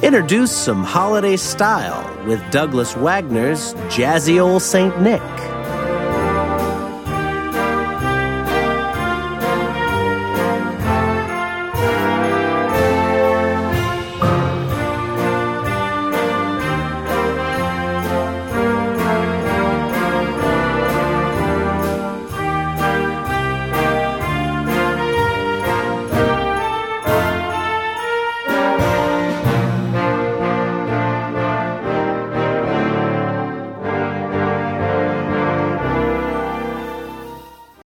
Introduce some holiday style with Douglas Wagner's Jazzy Ol' Saint Nick.